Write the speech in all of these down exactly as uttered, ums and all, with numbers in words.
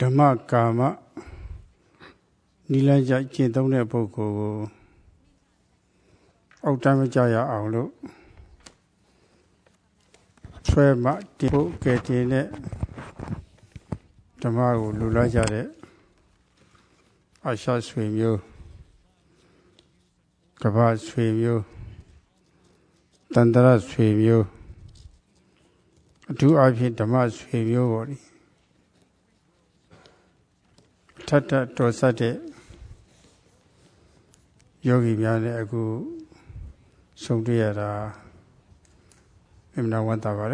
ဓမ္မကာမနိလန်းကြကျင့်သုံးတဲ့ပုဂ္ဂိုလ်ကိုအောက်တမ်းမကြရအောင်လို့ဆွဲမှတင်ဖို့ကဲတင်တဲ့ဓမ္မကိုလူလာကြတဲ့အရှာဆွေမျိုးကဘာဆွေမျိုးတန္တရဆွေမျိုးအထူးအားဖြင့်ဓမ္မဆွေမျိုးပေါ့လေထပ်ထတော်ဆက်တဲ့ယောဂီများနဲ့အခုဆုံတွေ့ရတာအမှန်ဝတ်တာပါလေ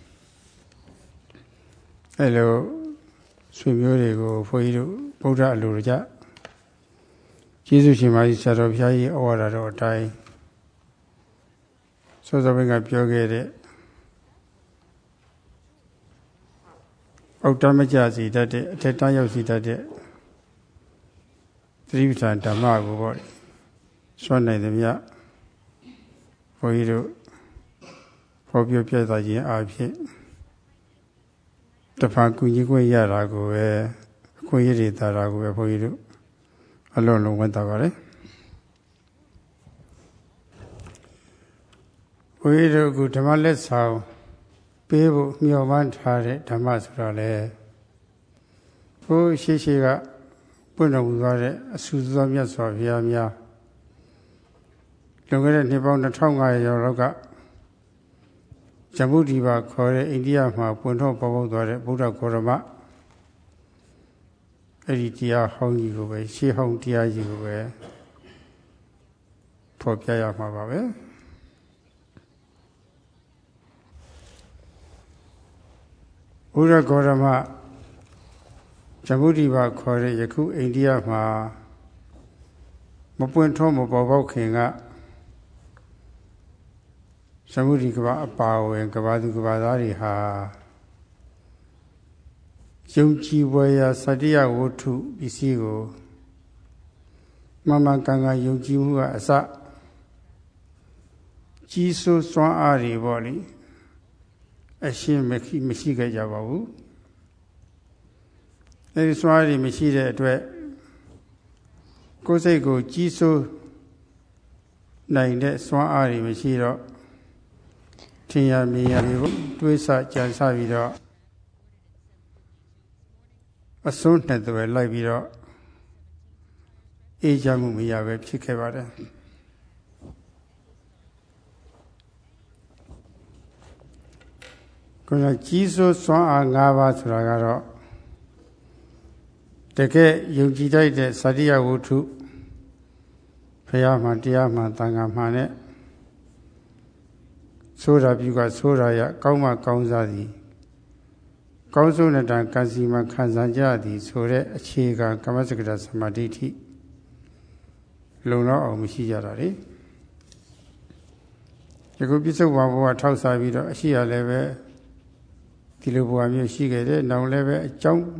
အဲလိုဆွေမျိုးတွေကိုဘုန်းကြီးတို့ဗုဒ္ဓအလိုကြကျေးဇူးရှင်မကြီးဆရာတော်ဘုရားကြီးဩဝါဒတော်အတိုင်းစောစောပိုင်းကပြောခဲ့တဲ့အောက်တမ်းမကြစီတတ်တဲ့အထက်တန်းရောက်စီတတ်တဲ့သတိပဋ္ဌာန်ဓမ္မကိုပေါ့စွန့်နိုင်သမျှဘုန်းကြီးတို့ဟောပြောပြသခြင်းအဖြစ်တဖန်ကုညီခွင့်ရတာကိုပဲအခွင့်အရေးတွေတာတာကိုပဲဘုန်းကြီးတို့အလုံးလုံးဝန်တာပါလေဘုန်းကြီးတို့ကဓမ္မလက်ဆောင်ပေးဖို့မျှော်မှန်းထားတဲ့ဓမ္မဆိုတာလေဘုရားရှိရှိကပွင့်တော်မူသွားတဲ့အဆူသောမြတ်စွာဘုရားများလွန်ခဲ့တဲ့နှစ်ပေါင်းနှစ်ထောင်ငါးရာလောက်ကဇမ္ဗုဒိပါခေါ်တဲ့အိန္ဒိယမှာပွင့်တော်ပေါ်ပေါက်သွားတဲ့ဗုဒ္ဓဂေါရမအဲ့ဒီတရားဟောင်းကြီးကိုပဲရှေးဟောင်းတရားကြီးကိုပဲဖော်ပြရမှာပါပဲဘုရားဂေါရမဇမ္ဗုဒိပါခေါ်တဲ့ယခုအိန္ဒိယမှာမပွင့်ထောမပေါ်ပေါက်ခင်ကဇမ္ဗုဒိကဘာအပါဝင်ကဘာသူကဘာသားတွေဟာယုံကြည်ဖွယ်ရာစတိယဝတ္ထုပစ္စည်းကိုမမကန်ကန်ယုံကြည်မှုကအစကြီးစိုးစွမ်းအားတွေပေါ့လေအရှင်းမရှိမရှိခဲ့ကြပါဘူးအဲဒီစွမ်းအားတွေမရှိတဲ့အတွက်ကိုယ်စိတ်ကိုကြီးစိုးနိုင်တဲ့စွမ်းအားတွေမရှိတော့ထင်ရမြင်ရတွေကိုတွေးဆကြံစပြီးတော့အစွန်းနဲ့တွေလိုက်ပြီးတော့အေးချမ်းမှုမရပဲဖြစ်ခဲ့ပါတယ်ကိုယ်ကကြီးစိုးစွမ်းအား၅ပါးဆိုတာကတော့တကယ်ယုံကြည်တတ်တဲ့သတိယဝတ္ထုဘုရားမှတရားမှသံဃာမှနဲ့ဆိုတာပြုကဆိုတာရကောင်းမှကောင်းစားသည်ကောင်းဆုံးတဲ့တန်ကံစီမခံစားကြသည်ဆိုတဲ့အခြေခံကမ္မစကတသမာဓိဋ္ဌိလုံလောက်အောင်မရှိကြတာလေယခုပြစ္ဆုတ်ဘဝထောက်စားပြီးတော့အရှိရလည်းပဲဒီလိုဘဝမျိုးရှိခဲ့တဲ့နောက်လည်းပဲအကြောင်း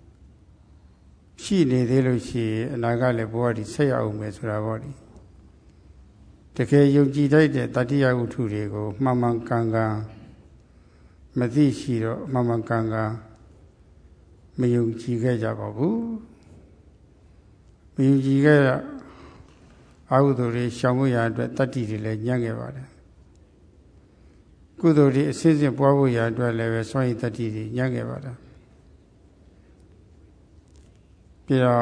ရှိနေသေးလို့ရှိရင်အနာဂတ်လည်းဘဝဒီဆက်ရအောင်မယ်ဆိုတာပေါ့ဒီတကယ်ယုံကြည်တတ်တဲ့တတိယဝတ္ထုတွေကိုမှန်မှန်ကန်ကန်မသိရှိတော့မှန်မှန်ကန်ကန်မယုံကြည်ခဲ့ကြပါဘူးမယုံကြည်ခဲ့အကုသိုလ်တွေရှောင်ဖို့ရအတွက်တတ္တိတွေလည်းညံ့ခဲ့ပါတယ်ကုသိုလ်တွေအစစ်စစ်ပွားဖို့ရအတွက်လည်းပဲစွန့်ရည်တတ္တိတွေညံ့ခဲ့ပါတယ်ပြီးတော့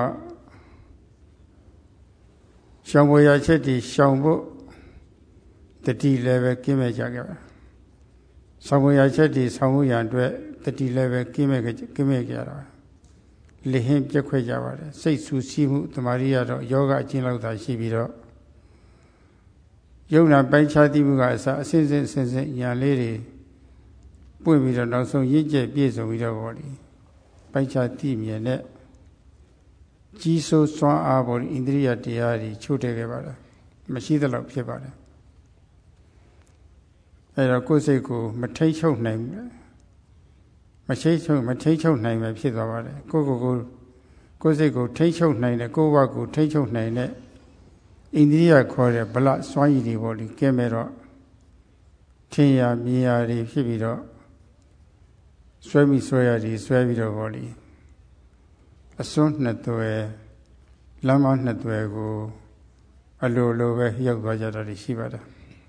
ရှောင်ဖို့ရချက်တွေရှောင်ဖို့တတိလည်းပဲကင်းမဲ့ကြခဲ့ပါဆောင်ဝေရချက်တွေဆောင်မှုရအတွက်တတိလည်းပဲကင်းမဲ့ကင်းမဲ့ကြတာလေဟင်းပြက်ခွဲကြပါတယ်စိတ်ဆူဆီးမှုတမာရီရတော့ယောဂအကျဉ်းလောက်သာရှိပြီးတော့ယုံနာပိုင်းခြားသိမှုကအစအစဉ်စဉ်အစဉ်စဉ်ညာလေးတွေပွင့်ပြီးတော့နောက်ဆုံးရင့်ကျက်ပြည့်စုံပြီးတော့ဗောလေပိုင်းခြားသိမြင်တဲ့ကြီးစိုးစွမ်းအားပေါ်ဣန္ဒြိယတရားတွေချို့တဲ့ခဲ့ပါလားမရှိသလောက်ဖြစ်ပါတယ်အဲတော့ကိုယ်စိတ်ကိုမထိတ်ချုပ်နိုင်ဘူးမထိတ်ချုပ်မထိတ်ချုပ်နိုင်ပဲဖြစ်သွားပါတယ်ကိုယ်ကိုယ်ကိုကိုယ်စိတ်ကိုထိတ်ချုပ်နိုင်တဲ့ကိုယ်ဘဝကိုထိတ်ချုပ်နိုင်တဲ့ဣန္ဒြိယခေါ်တဲ့ဗလစွမ်းရည်တွေပေါ့လေကဲမဲ့တော့ထင်ရမြင်ရတွေဖြစ်ပြီးတော့ဆွဲမိဆွဲရတွေဆွဲပြီးတော့ပေါ့လေအစွန်းနှစ်သွယ်လမ်းမနှစ်သွယ်ကိုအလိုလိုပဲရောက်သွားကြတာရှိပါတယ်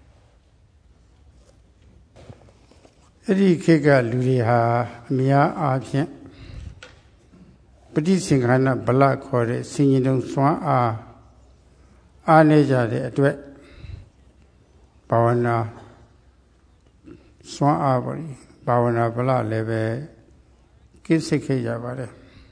အဲ့ဒီခေတ်ကလူတွေဟာအများအားဖြင့်ပဋိသင်္ခါရဗလခေါ်တဲ့ဆင်ញင်တုံစွမ်းအားအားနေကြတဲ့အတွက်ဘာဝနာစွမ်းအားပါလိဘာဝနာဗလလည်းပဲကိစ္စခေကြပါတယ်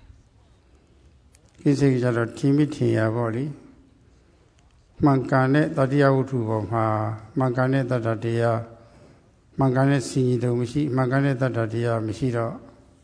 ကိစ္စခေကြတော့ထင်မိထင်ရပါလိမှန်ကန်တဲ့တတိယဝတ္ထုပေါ်မှာမှန်ကန်တဲ့တတ္တတရားမှန်ကန်တဲ့ဆင်ញင်တုံမရှိမှန်ကန်တဲ့တတ္တတရားမရှိတော့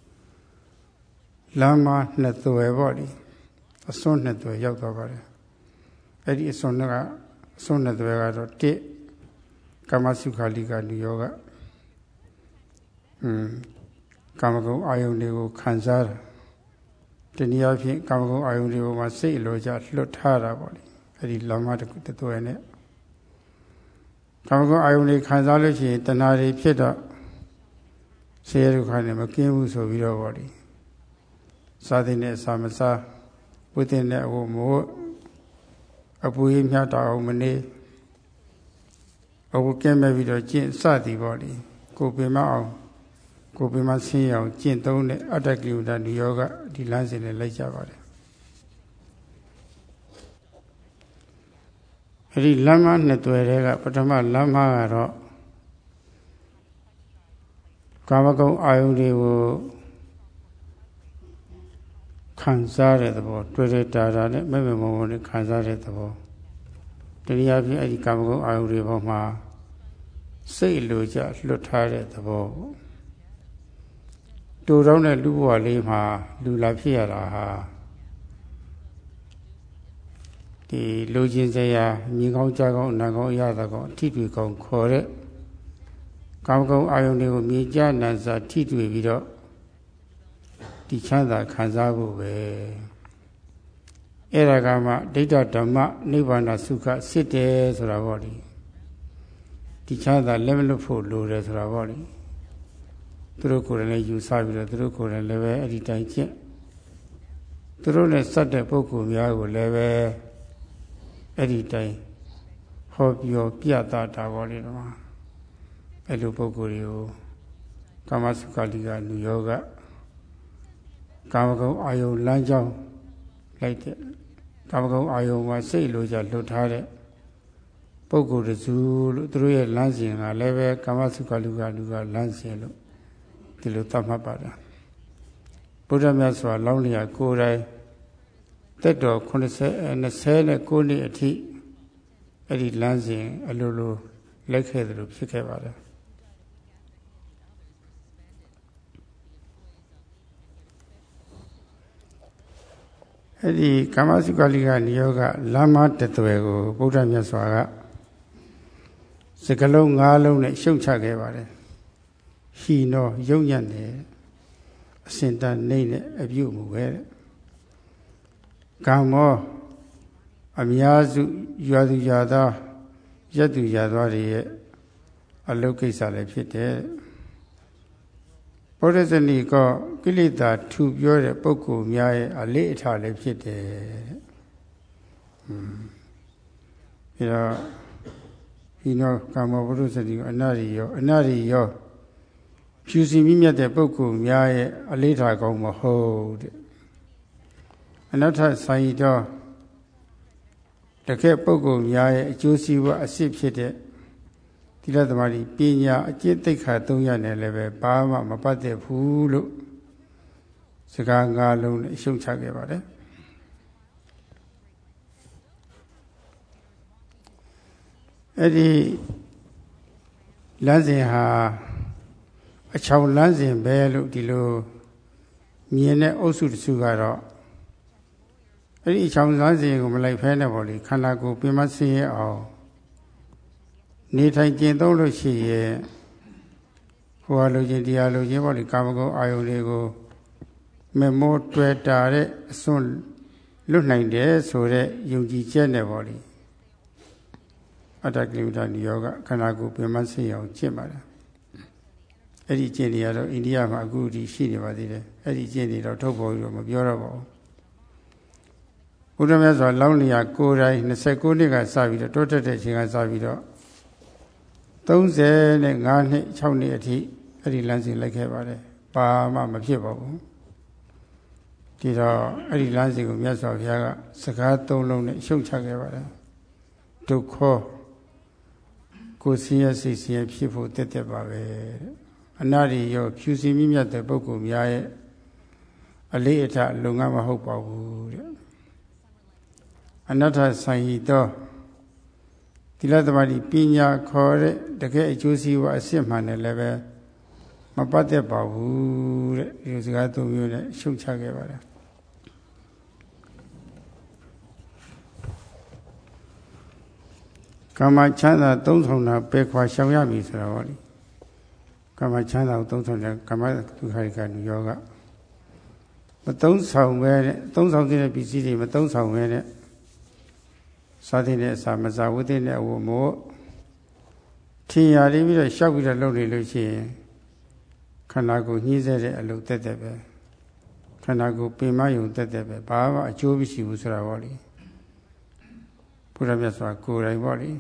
လမ်းမနှစ်သွယ်ပေါ့လေအစွန်းနှစ်သွယ်ရောက်သွားပါတယ်အဲ့ဒီအစွန်းကအစွန်းနှစ်သွယ်ကတော့တစ်ကာမစုခာလိကနိယောဂอืมကာမဂုဏ်အာယုန်တွေကိုခံစားတာတနည်းအားဖြင့်ကာမဂုဏ်အာယုန်တွေပေါ်မှာစိတ်အလိုကျလွတ်ထားတာပေါ့လေအဲ့ဒီလမ်းမတစ်ခုတစ်သွယ်နဲ့ကာမဂုဏ်အာယုန်တွေခံစားလို့ရှိရင်တဏှာတွေဖြစ်တော့ဆင်းရဲဒုက္ခနဲ့မကင်းဘူးဆိုပြီးတော့ပေါ့လေစားတဲ့နဲ့စာမစားဝိသင်နဲ့အဝမို့အပူရမြတ်တော်အောင်မနေအဝကဲမဲ့ပြီးတော့ကျင့်စသည်ပေါ့လေကိုပင်မအောင်ကိုပင်မဆင်းရအောင်ကျင့်သုံးတဲ့အတ္တကိလဒနိယောဂဒီလမ်းစဉ်နဲ့လိုက်ကြပါတယ်အဲ့ဒီလမ်းမနှစ်သွယ်တွေကပထမလမ်းမကတော့ကာမဂုဏ်အာယုန်တွေကိုခံစားတဲ့သဘောတွေ့တဲ့တာတာနဲ့မဲ့မဲ့မုံမုံနဲ့ခံစားတဲ့သဘောတနည်းအားဖြင့်အဲ့ဒီကာမဂုဏ်အာယုန်တွေပေါ်မှာစိတ်လိုကြလွတ်ထားတဲ့သဘောပေါ့တူတောင်းတဲ့လူဘဝလေးမှာလူလာဖြစ်ရတာဟာဒီလူချင်းစရာမြင်ကောင်းကြားကောင်းအနံကောင်းအရသာကောင်းအထိတွေ့ကောင်းခေါ်တဲ့ကာမဂုဏ်အာယုန်တွေကိုမြင်ကြနံစာထိတွေ့ပြီးတော့ဒီချမ်းသာခံစားဖို့ပဲအဲ့ဒါကမှဒိဋ္ဌဓမ္မနိဗ္ဗာန်စုခစစ်တယ်ဆိုတာပေါ့လေဒီချမ်းသာလက်မလွတ်ဖို့လိုတယ်ဆိုတာပေါ့လေသူတို့ကိုယ်လည်းယူဆပြီးတော့သူတို့ကိုယ်လည်းပဲအဲ့ဒီတိုင်းကျင့်သူတို့နဲ့စက်တဲ့ပုဂ္ဂိုလ်များကိုလည်းပဲအဲ့ဒီတိုင်းဟောပြောပြတာတာပေါ့လေတော့အဲ့လိုပုဂ္ဂိုလ်တွေကိုကာမစုခလိကနုယောဂကာမဂုဏ်အာယုန်လမ်းကြောင်းလိုက်တဲ့ကာမဂုဏ်အာယုန်မှာစိတ်လိုကြလွတ်ထားတဲ့ပုဂ္ဂိုလ်တစုလို့သူတို့ရဲ့လမ်းစဉ်ကလည်းပဲကာမစုခလူကလူကလမ်းစဉ်လို့ဒီလိုသတ်မှတ်ပါတယ်ဘုရားမြတ်စွာလောင်းလျာကိုယ်တိုင်တက်တော်九၀ 29နှစ်အထိအဲ့ဒီလမ်းစဉ်အလိုလိုလက်ခဲ့တယ်လို့ဖြစ်ခဲ့ပါတယ်အဲ့ဒီကာမစုခလိကနိယောဂလမ်းမတသွယ်ကိုဘုရားမြတ်စွာကစကလုံး၅လုံးနဲ့ရှုတ်ချခဲ့ပါတယ်ဟီနောယုံညံ့တယ်အစင်တနှိမ့်နဲ့အပြုတ်မှုပဲတဲ့ကာမောအများစုရွာသူရွာသားရက်သူရွာသားတွေရဲ့အလုတ်ကိစ္စလည်းဖြစ်တယ်ဘုရားဇနီကကိလေသာထူပြောတဲ့ပုဂ္ဂိုလ်များရဲ့အလေးအထားလည်းဖြစ်တယ်တဲ့။อืมပြီးတော့ဒီတော့ကာမဘုရုဇနီကအနာရိယောအနာရိယောဖြူစင်မြင့်မြတ်တဲ့ပုဂ္ဂိုလ်များရဲ့အလေးထားကောင်းမဟုတ်တဲ့အနောက်ထပ်ဆိုင်တော့တကယ်ပုဂ္ဂိုလ်များရဲ့အကျိုးစီးပွားအစစ်ဖြစ်တဲ့သီလသမာဓိပညာအကျင့်သိက္ခာသုံးရနဲ့လည်းပဲဘာမှမပတ်သက်ဘူးလို့စကားငါးလုံးနဲ့ရှုံချခဲ့ပါတယ်အဲ့ဒီလမ်းစဉ်ဟာအချောင်လမ်းစဉ်ပဲလို့ဒီလိုမြင်တဲ့အုပ်စုတစုကတော့အဲ့ဒီအချောင်လမ်းစဉ်ကိုမလိုက်ဖဲနဲ့ပေါ့လေခန္ဓာကိုယ်ပြင်မဆင်းရဲအောင်နေထိုင်ကျင့်သုံးလို့ရှိရင်ဟိုဟာလိုချင်တရားလိုချင်ပေါ့လေကာမဂုဏ်အာယုန်တွေကိုမမောတွေ့တာတဲ့အစွန်းလွတ်နိုင်တယ်ဆိုတဲ့ယုံကြည်ချက်နဲ့ပေါ့လေအတ္တကိလဒနိယောဂခန္ဓာကိုယ်ပြင်မဆင်းရအောင်ကျင့်ပါတယ်အဲ့ဒီကျင့်တွေကတော့အိန္ဒိယမှာအခုဒီရှိနေပါသေးတယ်အဲ့ဒီကျင့်တွေတော့ထုတ်ပေါ်ပြီးတော့မပြောတော့ပါဘူးုရားမြတ်စွာလောင်းလျာကိုယ်တိုင်နှစ်ဆယ်ကိုနှစ်ကစပြီးတော့တိုးတက်တဲ့အချိန်ကစပြီးတော့သုံးဆယ်နဲ့ငါးနှစ်၆နှစ်အထိအဲ့ဒီလမ်းစဉ်လိုက်ခဲ့ပါတယ်ဘာမှမဖြစ်ပါဘူးဒီတော့အဲ့ဒီလမ်းစဉ်ကိုမြတ်စွာဘုရားကစကားသုံးလုံးနဲ့ရှုံချခဲ့ပါတယ်ဒုက္ခကိုယ်ဆင်းရဲစိတ်ဆင်းရဲဖြစ်ဖို့တက်တက်ပါပဲအနာရိယောဖြူစင်မြင့်မြတ်တဲ့ပုဂ္ဂိုလ်များရဲ့အလေးအထလုံငန်းမဟုတ်ပါဘူးတဲ့အနတ္ထဆိုင်ဟိတောသီလသမารိပညာခေါ်တဲ့တကယ်အကျိုးစီးပွားအစစ်မှန်တယ်လည်းပဲမပတ်သက်ပါဘူးတဲ့ဒီစကားသုံးမျိုးနဲ့ရှုံချခဲ့ပါတယ်ကာမချမ်းသာသုံးဆောင်တာပယ်ခွာရှောင်ရပြီဆိုတာဟောလေကာမချမ်းသာကိုသုံးဆောင်တဲ့ကာမဒုက္ခရိကနုယောဂမသုံးဆောင်ပဲနဲ့သုံးဆောင်တဲ့ပစ္စည်းတွေမသုံးဆောင်ပဲနဲ့စားတဲ့အစာမစားဝတ်တဲ့အဝတ်မို့ထင်ရပြီးတော့ရှောက်ပြီးတော့လုပ်နေလို့ရှိရင်ခန္ဓာကိုယ်ညှိစေတဲ့အလုပ်တက်တက်ပဲခန္ဓာကိုယ်ပင်မယုံတက်တက်ပဲဘာမှအကျိုးမရှိဘူးဆိုတာဟောလေဘုရားမြတ်စွာကိုယ်တိုင်ဟောလေ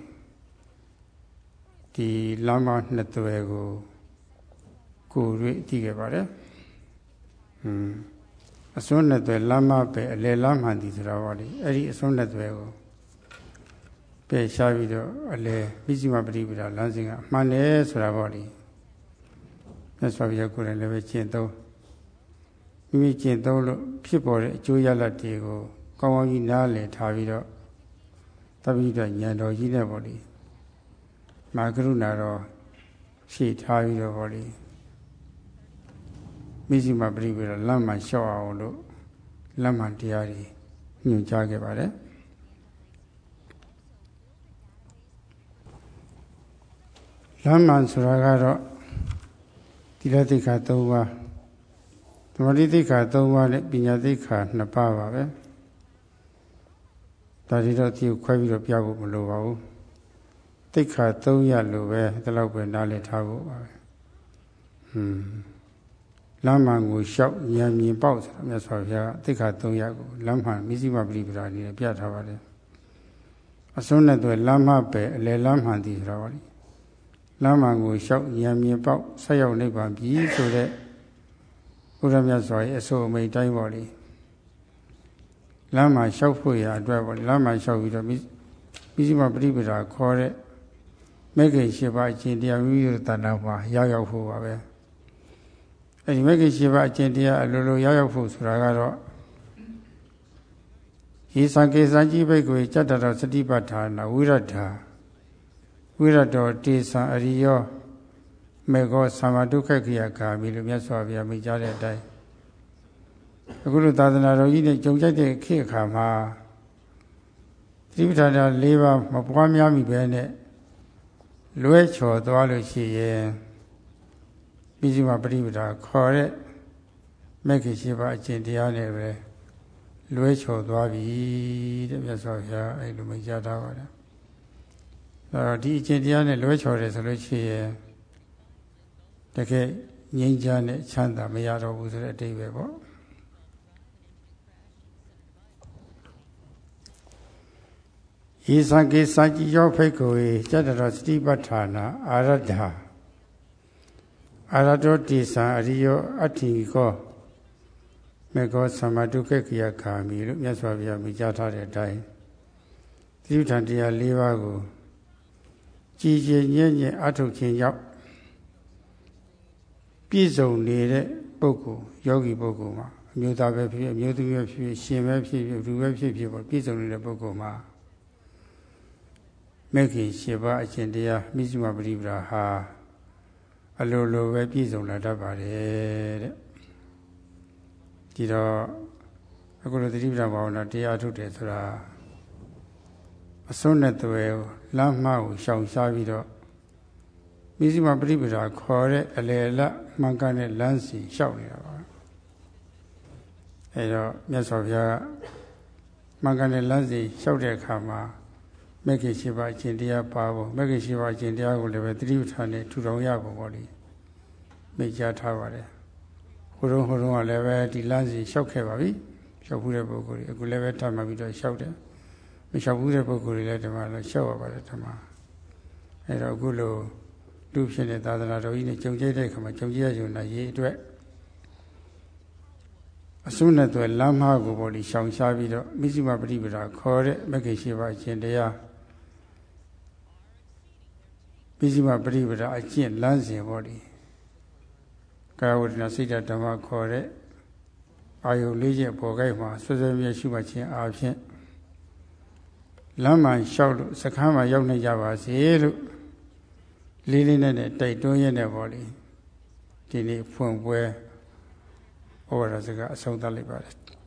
ဒီလမ်းမနှစ်သွယ်ကိုကိုယ်တွေ့သိခဲ့ပါတယ်ဟွန်းအစွန်းနှစ်သွယ်လမ်းမပဲအလယ်လမ်းမှန်သည်ဆိုတာဟောလေအဲ့ဒီအစွန်းနှစ်သွယ်ကိုပယ်ရှားပြီးတော့အလယ်မိစ္ဆမပရိပဒါလမ်းစဉ်ကအမှန်တယ်ဆိုတာဟောလေမြတ်စွာဘုရားကိုယ်တိုင်လည်းပဲကျင့်သုံးမိမိကျင့်သုံးလို့ဖြစ်ပေါ်တဲ့အကျိုးရလဒ်တွေကိုကောင်းကောင်းကြီးနားလည်ထားပြီးတော့တပိဋကဉာဏ်တော်ကြီးနဲ့ပေါ့လေမာကရုဏာတော်ရှေ့ထားပြီးတော့ပေါ့လေမိစ္ဆမပရိပဒါလမ်းမှလျှောက်အောင်လို့လမ်းမှတရားတွေညွှန်ကြားခဲ့ပါတယ်လမ်းမှန်ဆိုတာကတော့သီလသိက္ခာ၃ပါးသမာဓိသိက္ခာ၃ပါးနဲ့ပညာသိက္ခာ၂ပါးပါပဲဒါတွေတော့ဒီကိုခွဲပြီးတော့ပြဖို့မလိုပါဘူးသိက္ခာ၃ရလို့ပဲဒီလောက်ပဲနားလည်ထားဖို့ပါပဲဟွန်းလမ်းမှန်ကိုလျှောက်ဉာဏ်မြင်ပေါက်ဆိုတာမြတ်စွာဘုရားသိက္ခာ၃ရကိုလမ်းမှန်မိစ္ဆမပရိပဒါအနေနဲ့ပြထားပါတယ်အစွန်းနဲ့တော့လမ်းမှပဲအလယ်လမ်းမှန်သည်ဆိုတာပါလေလမ်းမှန်ကိုလျှောက်ဉာဏ်မြင်ပေါက်ဆက်ရောက်နိဗ္ဗာန်ပြီဆိုတဲ့ဘုရားမြတ်စွာရဲ့အဆိုအမိန့်တိုင်းပေါ့လေလမ်းမှလျှောက်ဖို့ရအတွက်ပေါ့လမ်းမှလျှောက်ပြီးတော့မိစ္ဆမပရိပဒါခေါ်တဲ့မေခင်ရှိပါအရှင်တရားမိမိတို့တဏ္ဍာမှာရောက်ရောက်ဖို့ပါပဲအဲဒီမေခင်ရှိပါအရှင်တရားအလိုလိုရောက်ရောက်ဖို့ဆိုတာကတော့ဤသံကေသံကြီးဘိက္ခွေစတ္တတော်စတိပဋ္ဌာနာဝိရဒ္ဓဝိရတောတေသံအရိယောမေဃောသမ္မာဒုက္ခခိယဂါမိလို့မြတ်စွာဘုရားမိန့်ကြားတဲ့အတိုင်းအခုလိုသာသနာတော်ကြီးနဲ့ကြုံကြိုက်တဲ့ခေတ်အခါမှာသတိပဋ္ဌာန်၄ပါးမပွားများမိပဲနဲ့လွဲချော်သွားလို့ရှိရင်မိစ္ဆမပရိပဒါခေါ်တဲ့မေခင်ရှိပါအကျင့်တရားနဲ့ပဲလွဲချော်သွားပြီတဲ့မြတ်စွာဘုရားအဲ့လိုမိန့်ကြားထားပါတယ်အဲဒီအကျင့်တရားနဲ့လွဲချော်တယ်ဆိုလို့ရှိရင်တကယ်ငြိမ်းချမ်းတဲ့ချမ်းသာမရတော့ဘူးဆိုတဲ့အဓိပ္ပာယ်ပေါ့ဤသံကေစံကြည်ရောဖိတ်ကိုစတ္တတော်စတိပဋ္ဌာနာအာရဒ္ဓအာရတောတိသံအရိယောအဋ္ဌိကောမေဃောသမ္မာဒုက္ခခိယဂါမိလို့မြတ်စွာဘုရားမိကြားထားတဲ့အတိုင်းသတိပဋ္ဌာန်တရား၄ပါးကိုကြည်ကြည်ညံ့ညံ့အထုတ်ခြင်းရောက်ပြည့်စုံနေတဲ့ပုဂ္ဂိုလ်ယောဂီပုဂ္ဂိုလ်မှာအမျိုးသားပဲဖြစ်ဖြစ်အမျိုးသမီးပဲဖြစ်ဖြစ်ရှင်ပဲဖြစ်ဖြစ်လူပဲဖြစ်ဖြစ်ပေါ့ပြည့်စုံနေတဲ့ပုဂ္ဂိုလ်မှာမေခင်ရှင်ပါအရှင်တရားမိစ္ဆမပရိပဒါဟာအလိုလိုပဲပြည့်စုံလာတတ်ပါတယ်တဲ့ဒီတော့အခုလိုသတိပဋ္ဌာန်ဘာဝနာတရားထုတ်တယ်ဆိုတာအစွန်းနဲ့သွယ်လမ်းမှကိုရှောင်ရှားပြီးတော့မိစ္ဆမပရိပဒါခေါ်တဲ့အလယ်လမှန်ကန်တဲ့လမ်းစီလျှောက်နေတာပါအဲတော့မြတ်စွာဘုရားမှန်ကန်တဲ့လမ်းစီလျှောက်တဲ့အခါမှာမေခင်ရှိပါအကျင့်တရားပါဖို့မေခင်ရှိပါအကျင့်တရားကိုလည်းပဲသတိပဋ္ဌာန်နဲ့ထူထောင်ရဖို့ပေါ့လေမိတ်ကြားထားပါတယ်ဟိုတုန်းဟိုတုန်းကလည်းပဲဒီလမ်းစီလျှောက်ခဲ့ပါပြီလျှောက်ဘူးတဲ့ပုဂ္ဂိုလ်တွေအခုလည်းပဲထပ်မှပြီးတော့လျှောက်တယ်မလျှောက်ဘူးတဲ့ပုဂ္ဂိုလ်တွေလည်းဓမ္မလည်းလျှောက်ရပါတယ်ဓမ္မအဲတော့အခုလိုလူဖြစ်တဲ့သာသနာတော်ကြီးနဲ့ကြုံကြိတ်တဲ့အခါမှာကြုံကြိတ်ရကြုံနာရေးအတွက်အစွန်းနဲ့တွေ့လမ်းမကိုပေါ်ပြီးရှောင်ရှားပြီးတော့မိစိမပฏิပဒါခေါ်တဲ့မဂ္ဂင်ရှိပါအကျင့်တရားမိစိမပฏิပဒါအကျင့်လမ်းစဉ်ပေါ်ပြီးကာယဝတ္တနာစိတ်ဓမ္မခေါ်တဲ့အာယုလေးချက်ပေါ်ကိုက်မှာဆွဆွမြဲရှိမှခြင်းအားဖြင့်လမ်းမှန်လျှောက်လို့စခန်းမှာရောက်နေကြပါစေလို့လေးလေးနဲ့တိုက်တွန်းရတဲ့ပေါ်လေဒီနေ့ဖွင့်ပွဲဩဝါဒစကားအဆုံးသတ်လိုက်ပါတယ်